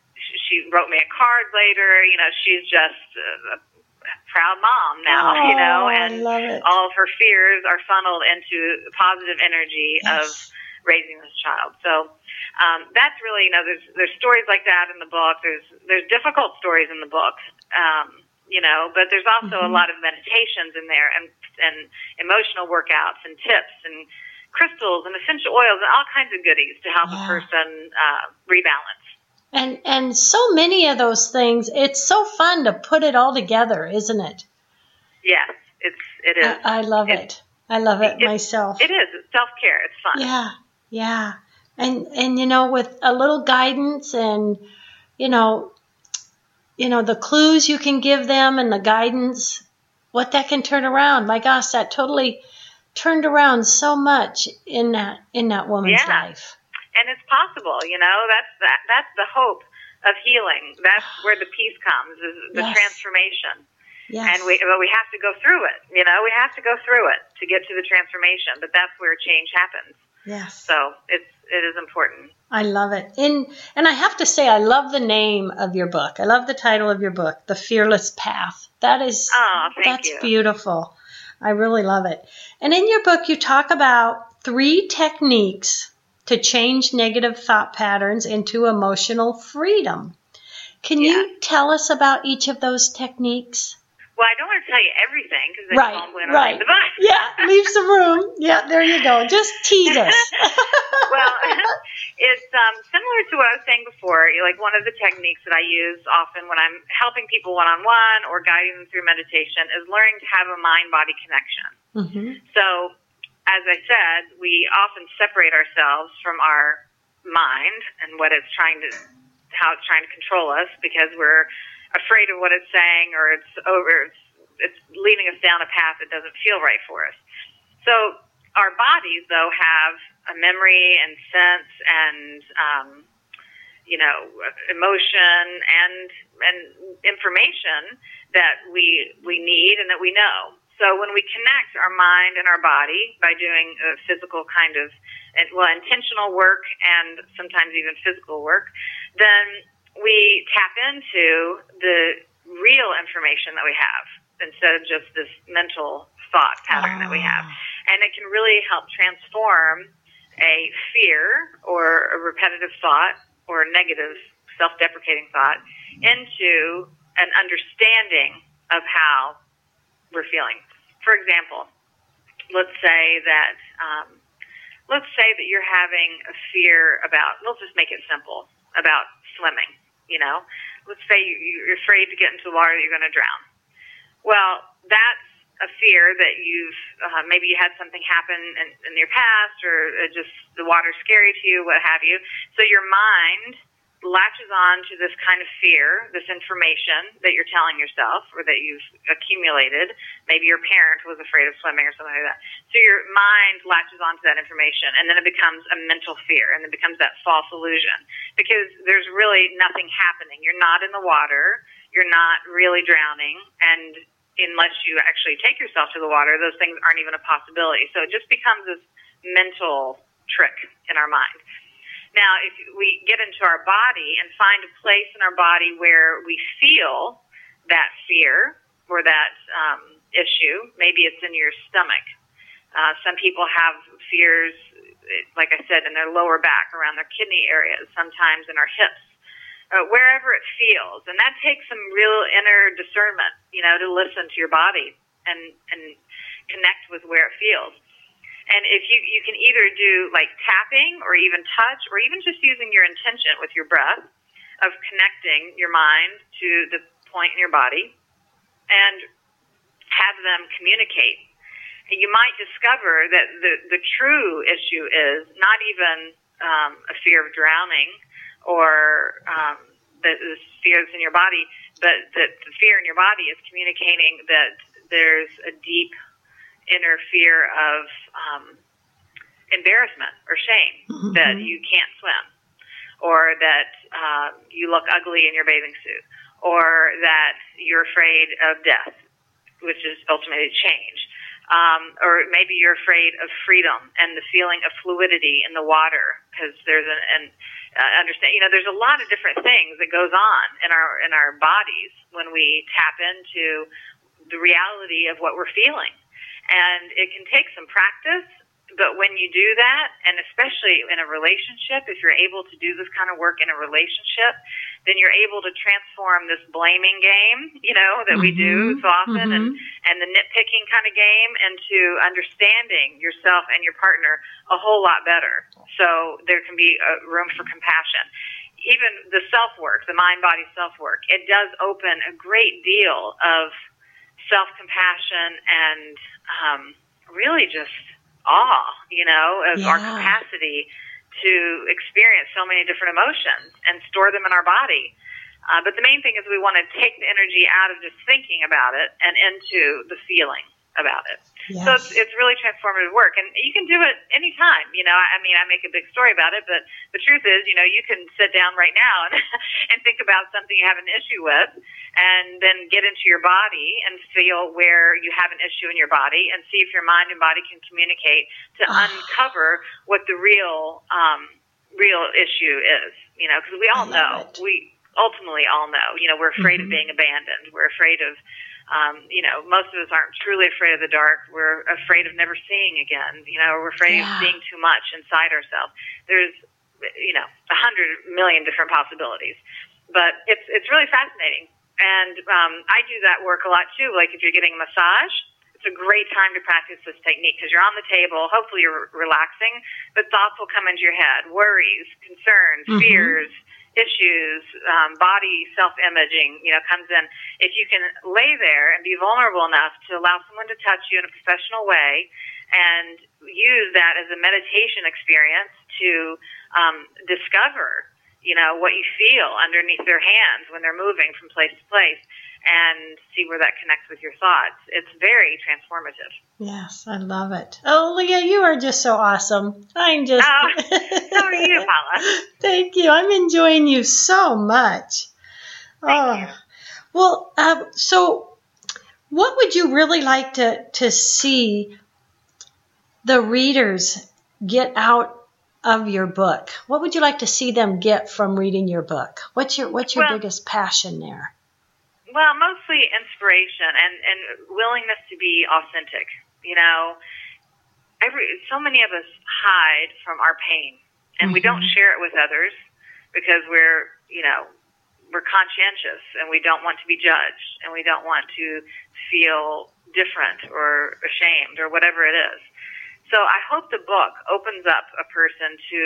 Speaker 2: she wrote me a card later. You know, she's just a proud mom now,
Speaker 1: oh,
Speaker 2: you know, and
Speaker 1: I love it.
Speaker 2: all of her fears are funneled into positive energy yes. of raising this child. So um, that's really, you know, there's there's stories like that in the book. There's there's difficult stories in the book, um, you know, but there's also mm-hmm. a lot of meditations in there, and and emotional workouts and tips and crystals and essential oils and all kinds of goodies to help yeah. a person uh, rebalance.
Speaker 1: And and so many of those things, it's so fun to put it all together, isn't it?
Speaker 2: Yes, it's it is.
Speaker 1: I, I love it's, it. I love it, it myself.
Speaker 2: It is. It's self-care. It's fun.
Speaker 1: Yeah, yeah. And and you know, with a little guidance and you know, you know the clues you can give them and the guidance, what that can turn around. My gosh, that totally turned around so much in that in that woman's
Speaker 2: yeah.
Speaker 1: life.
Speaker 2: And it's possible, you know, that's that, that's the hope of healing. That's where the peace comes, is the yes. transformation.
Speaker 1: Yes.
Speaker 2: And we, but we have to go through it, you know, we have to go through it to get to the transformation, but that's where change happens.
Speaker 1: Yes.
Speaker 2: So it's, it is important.
Speaker 1: I love it. And, and I have to say, I love the name of your book. I love the title of your book, The Fearless Path. That is,
Speaker 2: oh, thank
Speaker 1: that's
Speaker 2: you.
Speaker 1: beautiful. I really love it. And in your book, you talk about three techniques to change negative thought patterns into emotional freedom. Can
Speaker 2: yeah.
Speaker 1: you tell us about each of those techniques?
Speaker 2: Well, I don't want to tell you everything because then
Speaker 1: right,
Speaker 2: you won't win
Speaker 1: right.
Speaker 2: the book.
Speaker 1: Yeah, leave some room. Yeah, there you go. Just tease us.
Speaker 2: Well, it's um, similar to what I was saying before. Like one of the techniques that I use often when I'm helping people one-on-one or guiding them through meditation is learning to have a mind-body connection.
Speaker 1: Mm-hmm.
Speaker 2: So, as I said, we often separate ourselves from our mind and what it's trying to, how it's trying to control us because we're afraid of what it's saying or it's over, it's, it's leading us down a path that doesn't feel right for us. So our bodies, though, have a memory and sense and um, you know, emotion and and information that we we need and that we know. So when we connect our mind and our body by doing a physical kind of, well, intentional work and sometimes even physical work, then we tap into the real information that we have instead of just this mental thought pattern oh. that we have. And it can really help transform a fear or a repetitive thought or a negative self-deprecating thought into an understanding of how we're feeling. For example, let's say that um, let's say that you're having a fear about, let's just make it simple, about swimming, you know. Let's say you're afraid to get into the water that you're going to drown. Well, that's a fear that you've, uh, maybe you had something happen in, in your past, or just the water's scary to you, what have you. So your mind latches on to this kind of fear, this information that you're telling yourself or that you've accumulated. Maybe your parent was afraid of swimming or something like that. So your mind latches on to that information, and then it becomes a mental fear, and it becomes that false illusion because there's really nothing happening. You're not in the water. You're not really drowning, and unless you actually take yourself to the water, those things aren't even a possibility. So it just becomes this mental trick in our mind. Now, if we get into our body and find a place in our body where we feel that fear or that um, issue, maybe it's in your stomach. Uh, some people have fears, like I said, in their lower back, around their kidney areas, sometimes in our hips, uh, wherever it feels. And that takes some real inner discernment, you know, to listen to your body and, and connect with where it feels. And if you, you can either do like tapping or even touch or even just using your intention with your breath of connecting your mind to the point in your body and have them communicate. And you might discover that the, the true issue is not even um, a fear of drowning or um, the, the fear that's in your body, but that the fear in your body is communicating that there's a deep inner fear of um, embarrassment or shame, mm-hmm. that you can't swim, or that uh, you look ugly in your bathing suit, or that you're afraid of death, which is ultimately change. Um, or maybe you're afraid of freedom and the feeling of fluidity in the water, because there's an, an uh, understand. You know, there's a lot of different things that goes on in our in our bodies when we tap into the reality of what we're feeling. And it can take some practice, but when you do that, and especially in a relationship, if you're able to do this kind of work in a relationship, then you're able to transform this blaming game, you know, that we do so often, mm-hmm. and, and the nitpicking kind of game into understanding yourself and your partner a whole lot better. So there can be a room for compassion. Even the self-work, the mind-body self-work, it does open a great deal of self-compassion and um, really just awe, you know, of yeah. our capacity to experience so many different emotions and store them in our body. Uh, but the main thing is we want to take the energy out of just thinking about it and into the feeling about it. Yes. So it's, it's really transformative work. And you can do it anytime. You know, I, I mean, I make a big story about it, but the truth is, you know, you can sit down right now and, and think about something you have an issue with, and then get into your body and feel where you have an issue in your body and see if your mind and body can communicate to oh. uncover what the real, um, real issue is, you know, because we all know, it. we ultimately all know, you know, we're afraid mm-hmm. of being abandoned. We're afraid of, um, you know, most of us aren't truly afraid of the dark. We're afraid of never seeing again. You know, we're afraid yeah. of seeing too much inside ourselves. There's, you know, a hundred million different possibilities, but it's, it's really fascinating. And um, I do that work a lot, too. Like if you're getting a massage, it's a great time to practice this technique because you're on the table. Hopefully you're relaxing, but thoughts will come into your head, worries, concerns, mm-hmm. fears, issues, um, body self-imaging, you know, comes in. If you can lay there and be vulnerable enough to allow someone to touch you in a professional way and use that as a meditation experience to um, discover, you know, what you feel underneath their hands when they're moving from place to place, and see where that connects with your thoughts. It's very transformative.
Speaker 1: Yes, I love it. Oh, Leah, you are just so awesome. I'm just...
Speaker 2: Oh, so are you, Paula.
Speaker 1: Thank you. I'm enjoying you so much.
Speaker 2: Thank
Speaker 1: oh.
Speaker 2: you.
Speaker 1: Well, uh, so what would you really like to, to see the readers get out of your book? What would you like to see them get from reading your book? What's your What's your
Speaker 2: well,
Speaker 1: biggest passion there?
Speaker 2: Well, mostly inspiration and, and willingness to be authentic. You know, every so many of us hide from our pain, and mm-hmm. we don't share it with others because we're, you know, we're conscientious and we don't want to be judged and we don't want to feel different or ashamed or whatever it is. So I hope the book opens up a person to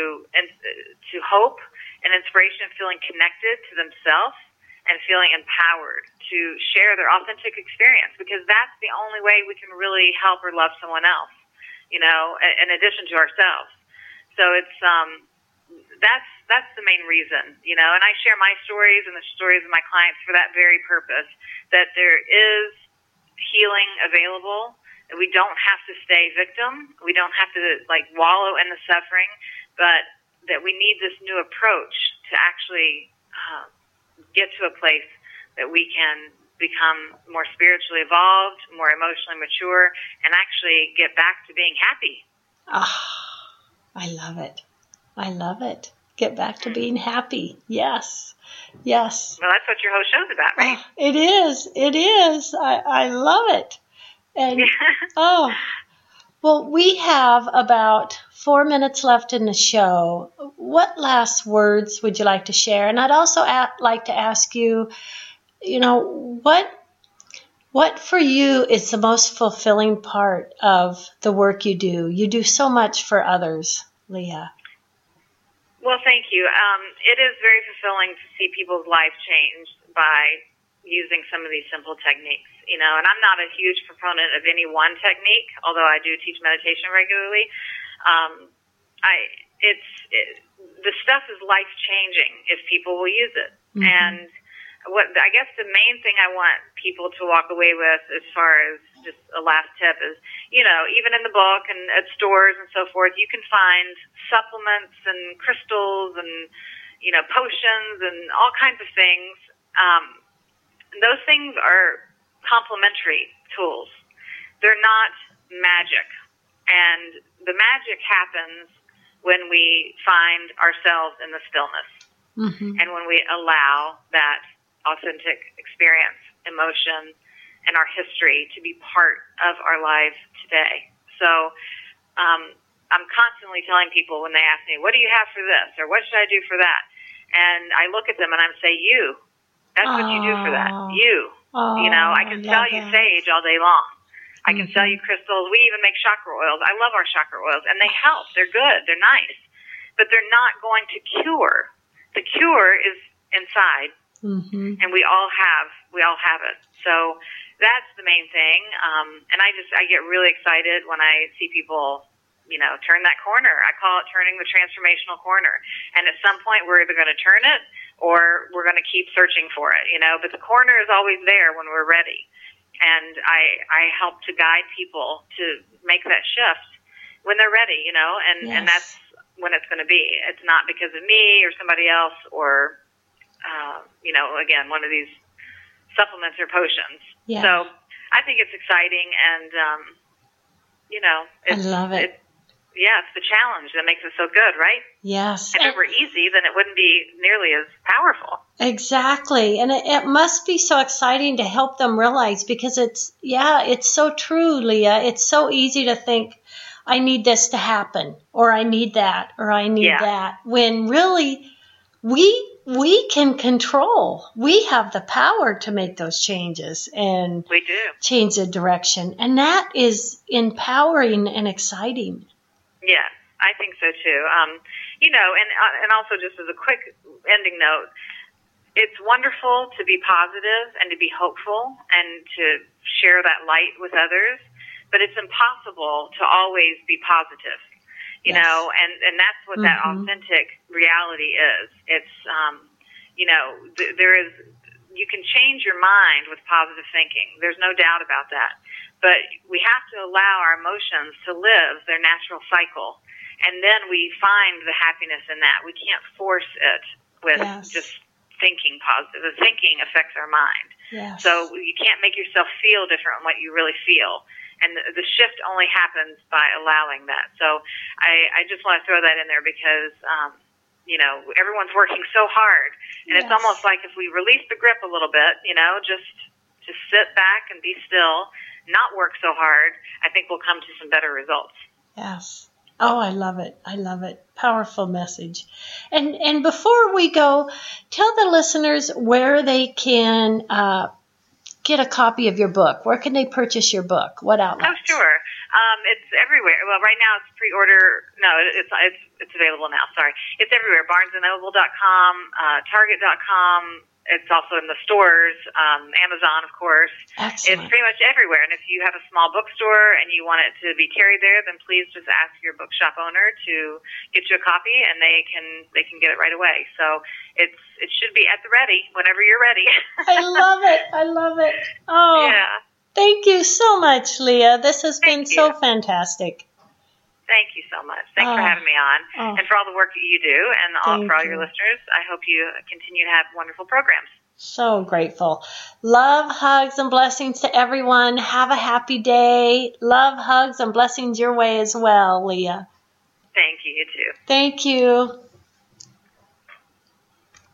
Speaker 2: to hope and inspiration, feeling connected to themselves and feeling empowered to share their authentic experience, because that's the only way we can really help or love someone else, you know, in addition to ourselves. So it's um, that's that's the main reason, you know, and I share my stories and the stories of my clients for that very purpose, that there is healing available. We don't have to stay victim. We don't have to, like, wallow in the suffering, but that we need this new approach to actually uh, get to a place that we can become more spiritually evolved, more emotionally mature, and actually get back to being happy.
Speaker 1: Ah, I love it. I love it. Get back to being happy. Yes. Yes.
Speaker 2: Well, that's what your whole show's about, right?
Speaker 1: Oh, it is. It is. I, I love it. And, oh, well, we have about four minutes left in the show. What last words would you like to share? And I'd also a- like to ask you, you know, what what for you is the most fulfilling part of the work you do? You do so much for others, Leah.
Speaker 2: Well, thank you. Um, it is very fulfilling to see people's lives changed by using some of these simple techniques, you know, and I'm not a huge proponent of any one technique, although I do teach meditation regularly. Um, I, it's, it, the stuff is life changing if people will use it. Mm-hmm. And what, I guess the main thing I want people to walk away with as far as just a last tip is, you know, even in the book and at stores and so forth, you can find supplements and crystals and, you know, potions and all kinds of things. Um, Those things are complementary tools. They're not magic. And the magic happens when we find ourselves in the stillness. Mm-hmm. And when we allow that authentic experience, emotion, and our history to be part of our lives today. So um, I'm constantly telling people when they ask me, what do you have for this? Or what should I do for that? And I look at them and I'm say, you. That's what you do for that. You.
Speaker 1: Oh,
Speaker 2: you know, I can
Speaker 1: I
Speaker 2: sell you
Speaker 1: that.
Speaker 2: sage all day long. I can
Speaker 1: mm-hmm.
Speaker 2: sell you crystals. We even make chakra oils. I love our chakra oils, and they help. They're good. They're nice. But they're not going to cure. The cure is inside, mm-hmm. and we all have we all have it. So that's the main thing. Um, and I just I get really excited when I see people, you know, turn that corner. I call it turning the transformational corner. And at some point, we're either going to turn it or we're going to keep searching for it, you know. But the corner is always there when we're ready. And I I help to guide people to make that shift when they're ready, you know, and, yes. and that's when it's going to be. It's not because of me or somebody else or, uh, you know, again, one of these supplements or potions. Yeah. So I think it's exciting and, um, you know. It's,
Speaker 1: I love it.
Speaker 2: It's, Yeah, it's the challenge that makes it so good, right?
Speaker 1: Yes.
Speaker 2: If it were easy, then it wouldn't be nearly as powerful.
Speaker 1: Exactly. And it, it must be so exciting to help them realize, because it's, yeah, it's so true, Leah. It's so easy to think, I need this to happen, or I need that, or I need yeah. that, when really we we can control. We have the power to make those changes and
Speaker 2: we do.
Speaker 1: change the direction. And that is empowering and exciting.
Speaker 2: Yeah, I think so too. Um, you know, and uh, and also just as a quick ending note, it's wonderful to be positive and to be hopeful and to share that light with others, but it's impossible to always be positive, you yes. know, and, and that's what mm-hmm. that authentic reality is. It's, um, you know, th- there is you can change your mind with positive thinking. There's no doubt about that. But we have to allow our emotions to live their natural cycle. And then we find the happiness in that. We can't force it with yes. just thinking positive. The thinking affects our mind.
Speaker 1: Yes.
Speaker 2: So you can't make yourself feel different from what you really feel. And the, the shift only happens by allowing that. So I, I just want to throw that in there because, um, you know, everyone's working so hard. And yes. it's almost like if we release the grip a little bit, you know, just just sit back and be still, not work so hard, I think we'll come to some better results.
Speaker 1: Yes. Oh, I love it. I love it. Powerful message. And and before we go, tell the listeners where they can uh, get a copy of your book. Where can they purchase your book? What outlets?
Speaker 2: Oh, sure. Um, it's everywhere. Well, right now it's pre-order. No, it's it's it's available now. Sorry, it's everywhere. Barnes and Noble dot com, uh, Target dot com. It's also in the stores, um, Amazon, of course.
Speaker 1: Excellent.
Speaker 2: It's pretty much everywhere. And if you have a small bookstore and you want it to be carried there, then please just ask your bookshop owner to get you a copy, and they can they can get it right away. So it's it should be at the ready whenever you're ready.
Speaker 1: I love it. I love it. Oh,
Speaker 2: yeah.
Speaker 1: Thank you so much, Leah. This has
Speaker 2: Thank
Speaker 1: been
Speaker 2: you.
Speaker 1: so fantastic.
Speaker 2: Thank you so much. Thanks
Speaker 1: oh.
Speaker 2: for having me on,
Speaker 1: oh.
Speaker 2: and for all the work that you do, and all,
Speaker 1: Thank
Speaker 2: for all
Speaker 1: you.
Speaker 2: your listeners. I hope you continue to have wonderful programs.
Speaker 1: So grateful. Love, hugs, and blessings to everyone. Have a happy day. Love, hugs, and blessings your way as well, Leah.
Speaker 2: Thank you. You too.
Speaker 1: Thank you.